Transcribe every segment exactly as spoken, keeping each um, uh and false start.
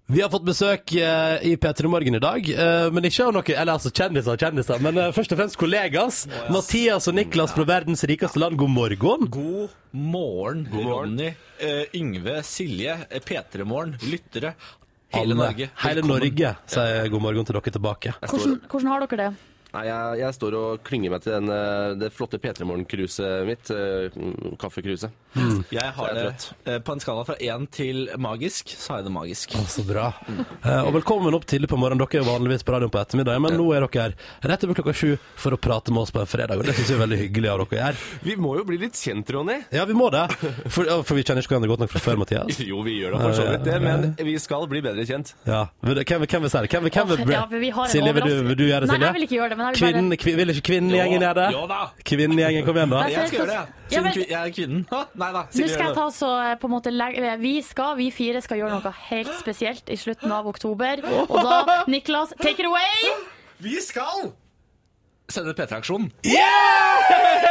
Vi har fått besøk uh, i P tre Morgen i dag, uh, men ikke av noe, eller altså kjendiser og kjendiser, men uh, først og fremst kollegas. Oh, yes. Mathias og Niklas fra verdens rikeste land, god morgen. God morgen, god morgen. Ronny, uh, Yngve, Silje, P tre Morgen, lyttere, hele Alle, Norge. Hele Velkommen. Norge sier god morgen til dere tilbake. Hvordan, hvordan har dere det? Nei, jeg, jeg står og klynger meg til den, det flotte P tre Morgen-kruset mitt, kaffekruset. Mm. Jeg har det på en skala fra én til magisk, så har jeg det magisk. Å, så bra. Mm. Uh, og velkommen opp tidlig på morgenen. Dere er vanligvis på radioen på ettermiddag, men ja. Nå er dere her rett over klokka sju for å prate med oss på en fredag, og det synes jeg er veldig hyggelig av dere her. Vi må jo bli litt kjent, Ronny. Ja, vi må det. For, for vi kjenner ikke hverandre godt nok fra før, Mathias. Jo, vi gjør det for så vidt det, men vi skal bli bedre kjent. Ja, hvem, hvem vil si det? Hvem, hvem vil, ja, vi har en Silje, vil du, vil du gjøre det, Silje? Nei, jeg vil ikke gjøre det, men jeg vil Kvinn, bare... kvinn, vil ikke kvinnegjengen gjøre det? Jo da! Kvinnegjengen, kom igjen da. Jeg skal gjøre det, siden ja, men... jeg er kvinnen. Ha, nei da, Silje, nå skal jeg ta så på en måte legge... Vi skal, vi fire skal gjøre noe helt spesielt i slutten av oktober. Og da, Niklas, take it away! Vi skal sende P tre-aksjonen. Yeah!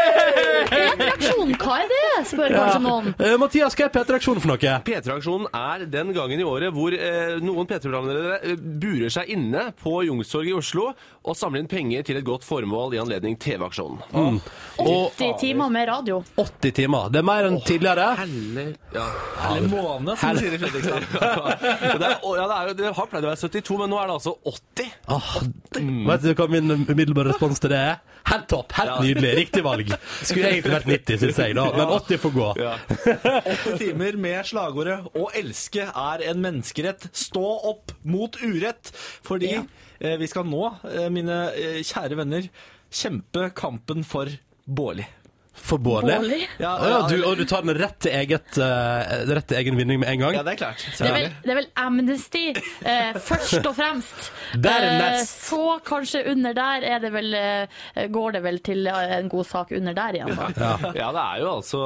P tre-aksjonen, hva er det? Spør ja. Kanskje noen. Uh, Mathias, hva er P tre-aksjonen for noe? P tre-aksjonen er den gangen i året hvor uh, noen P tre-programledere burer seg inne på Youngstorget i Oslo og samler inn penger til et godt formål i anledning T V-aksjonen. Mm. åtti timer med radio. åtti timer. Det er mer enn tidligere. Helle, ja. Helle måned, som sier i Fredrikstad. det, er, ja, det, er jo, det har pleid å være syttito, men nå er det altså åtti. Ah, mm. Vet du hva min umiddelbare respons til det er? Helt topp, helt ja. Nydelig, riktig valg. Skulle egentlig vært nitti, synes jeg da, men åtti får gå. Ja. åtti timer med slagordet «Å elske er en menneskerett, stå opp mot urett», fordi ja. eh, vi skal nå, eh, mine eh, kjære venner, kjempe kampen for Bårli. For Bårli? Ja, oh, ja, du, og du tar den rett til, eget, uh, rett til egen vinning med en gang? Ja, det er klart. Det er vel, det er vel Amnesty, uh, først og fremst. uh, så kanskje under der er det vel, uh, går det vel til en god sak under der igjen. Da. Ja. ja, det er jo altså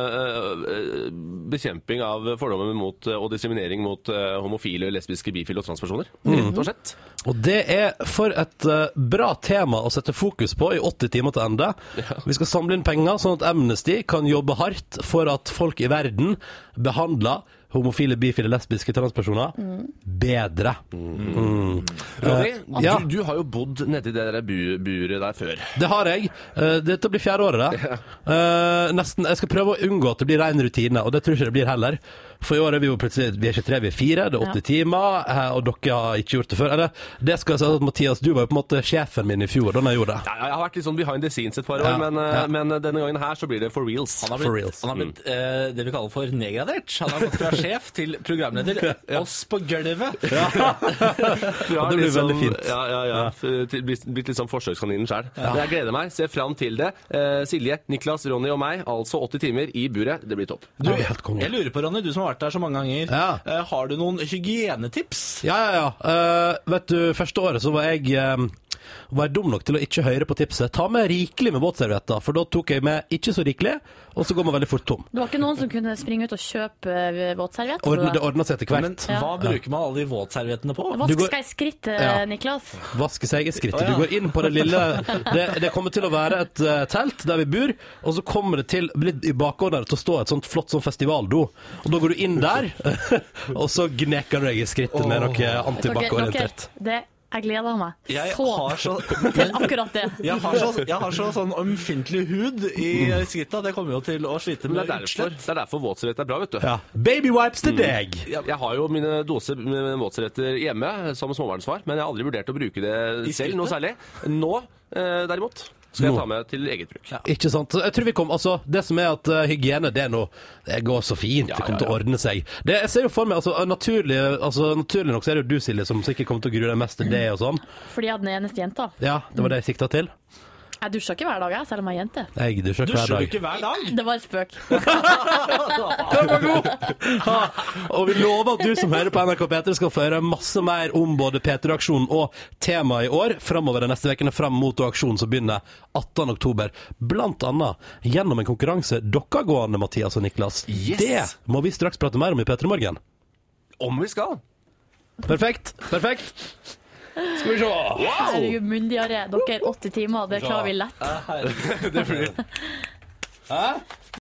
uh, bekjemping av fordommer mot, uh, og diskriminering mot uh, homofile, lesbiske, bifile og transpersoner. Mm. Rett og slett. Og det er for et uh, bra tema å sette fokus på i åtti timer til ende. Ja. Vi skal samle inn penger sånn at Amnesty kan jobbe hardt for at folk i verden behandler homofile, bifile, lesbiske transpersoner mm. bedre. Mm. Mm. Ronny, uh, ja. du, du har jo bodd nede i det der bu buret der før. Det har jeg. Uh, dette blir fjerde året da. Uh, nesten, jeg skal prøve å unngå at det blir ren rutine, og det tror jeg ikke det blir heller. For i år er vi jo plutselig, vi er ikke tre, vi er fire, det er åtte ja. timer, og dere har ikke gjort det før. Eller, det skal jeg si at Mathias, du var jo på en måte sjefen min i fjor, da jeg gjorde det. Ja, jeg har vært litt sånn behind the scenes et par år, ja. Men, ja. men denne gangen her så blir det for reals. Han har blitt, for reals. Han har blitt mm. eh, det vi kaller for nedgradert. Han har gått fra sjef til programleder. Ja. Oss på gulvet. Ja. ja, det blir liksom, veldig fint. Ja, ja, ja. ja. Blitt litt sånn forsøkskaninen selv. Ja. Jeg gleder meg, ser frem til det. Eh, Silje, Niklas, Ronny og meg, altså åtti timer i buret. Det blir topp. Du, jeg lurer på, Ronny, du som har vært der så mange ganger. Ja. Uh, har du noen hygienetips? Ja, ja, ja. Uh, vet du, første året så var jeg... Um var jeg dum nok til å ikke høre på tipset. Ta med rikelig med våtservietter, for da tok jeg med ikke så rikelig, og så går man veldig fort tom. Det var ikke noen som kunne springe ut og kjøpe våtservietter? Ordne, det ordnet seg etter hvert. Men ja. Hva bruker man alle de våtserviettene på? Vaske seg i skrittet, ja. Niklas. Vaske seg i skrittet. Du går inn på det lille... Det, det kommer til å være et uh, telt der vi bor, og så kommer det til litt i bakgården til å stå et sånt flott sånn festivaldo. Og da går du inn der, og så gneker du deg i skrittet oh. med noe antibac-orientert. Det Jeg gleder meg jeg så, så til akkurat det. Jeg har så, jeg har så sånn omfintlig hud i skrittet. Det kommer jo til å slite med utslitt. Det er derfor våtservett er bra, vet du. Ja. Baby wipes til deg! Mm. Jeg, jeg har jo mine doser med våtservetter hjemme som småbarnsfar, men jeg har aldri vurdert å bruke det selv noe særlig. Nå, eh, derimot, skal jeg ta med til eget bruk. Ja. Ikke sant? Jeg tror vi kom, altså, det som er at uh, hygiene, det er noe, det går så fint, ja, det kommer ja, ja. til å ordne seg. Det, jeg ser jo for meg, altså, naturlig, altså, naturlig nok så er det jo du, Silje, som sikkert kommer til å grue deg mest til det og sånn. Fordi jeg er den eneste jenta. Ja, det var det jeg siktet til. Jeg dusjer ikke hver dag, jeg, selv om jeg er jente. Jeg dusjer hver dag. Dusjer du ikke hver dag? Det var et spøk. Den var god! Ha. Og vi lover at du som hører på N R K P tre skal få høre masse mer om både P tre-aksjonen og temaet i år, fremover de neste vekene frem mot aksjonen som begynner attende oktober. Blant annet gjennom en konkurranse dere gående, Mathias og Niklas. Yes. Det må vi straks prate mer om i P tre Morgen. Om vi skal. Perfekt, perfekt. Skal vi se. Wow! Herregud, myndigere. Dere er åtti timer, det klarer vi lett. Det blir... Hæ?